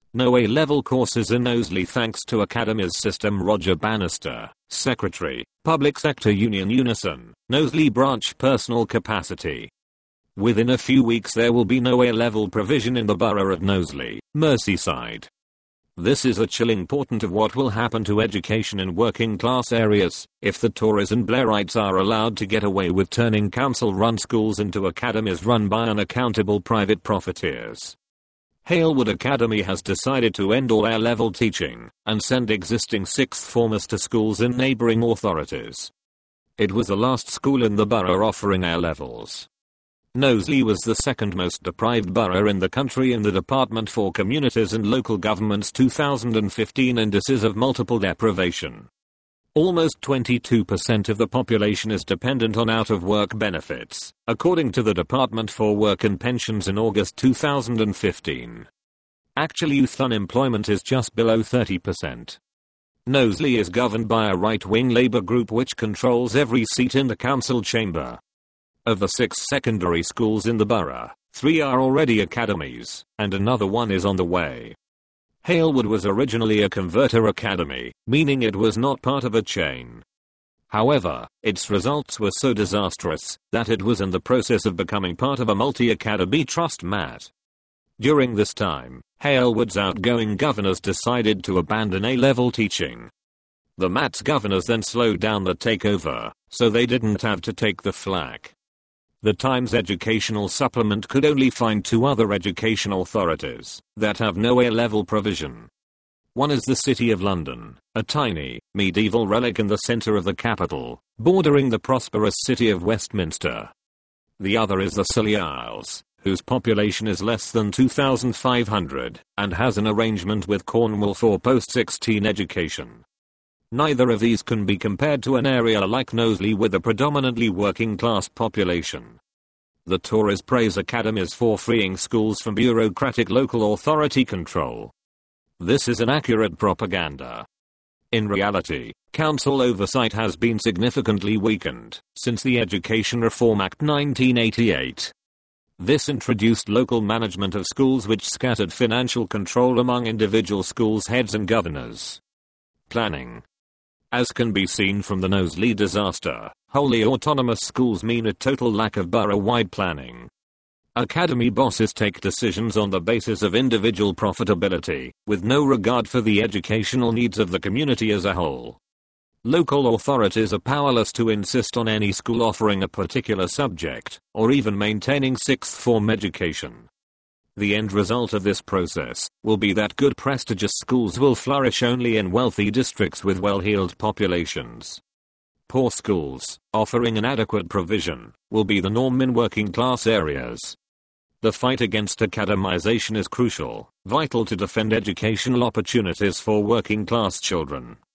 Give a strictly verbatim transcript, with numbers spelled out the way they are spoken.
No A-level courses in Knowsley thanks to Academy's system. Roger Bannister, Secretary, Public Sector Union Unison, Knowsley Branch. Personal capacity. Within a few weeks there will be no A-level provision in the borough of Knowsley, Merseyside. This is a chilling portent of what will happen to education in working class areas if the Tories and Blairites are allowed to get away with turning council-run schools into academies run by unaccountable private profiteers. Halewood Academy has decided to end all A-level teaching and send existing sixth formers to schools in neighbouring authorities. It was the last school in the borough offering A-levels. Knowsley was the second most deprived borough in the country in the Department for Communities and Local Government's two thousand fifteen indices of multiple deprivation. Almost twenty-two percent of the population is dependent on out-of-work benefits, according to the Department for Work and Pensions in August two thousand fifteen. Actual youth unemployment is just below thirty percent. Knowsley is governed by a right-wing Labour group which controls every seat in the council chamber. Of the six secondary schools in the borough, three are already academies, and another one is on the way. Halewood was originally a converter academy, meaning it was not part of a chain. However, its results were so disastrous that it was in the process of becoming part of a multi-academy trust. Matt. During this time, Halewood's outgoing governors decided to abandon A-level teaching. The Matt's governors then slowed down the takeover, so they didn't have to take the flak. The Times educational supplement could only find two other education authorities that have no A-level provision. One is the City of London, a tiny, medieval relic in the centre of the capital, bordering the prosperous city of Westminster. The other is the Scilly Isles, whose population is less than two thousand five hundred, and has an arrangement with Cornwall for post sixteen education. Neither of these can be compared to an area like Knowsley with a predominantly working-class population. The Tories praise academies for freeing schools from bureaucratic local authority control. This is inaccurate propaganda. In reality, council oversight has been significantly weakened since the Education Reform Act nineteen eighty-eight. This introduced local management of schools which scattered financial control among individual schools heads and governors. Planning. As can be seen from the Knowsley disaster, wholly autonomous schools mean a total lack of borough-wide planning. Academy bosses take decisions on the basis of individual profitability, with no regard for the educational needs of the community as a whole. Local authorities are powerless to insist on any school offering a particular subject, or even maintaining sixth form education. The end result of this process will be that good prestigious schools will flourish only in wealthy districts with well-heeled populations. Poor schools, offering inadequate provision, will be the norm in working class areas. The fight against academization is crucial, vital to defend educational opportunities for working class children.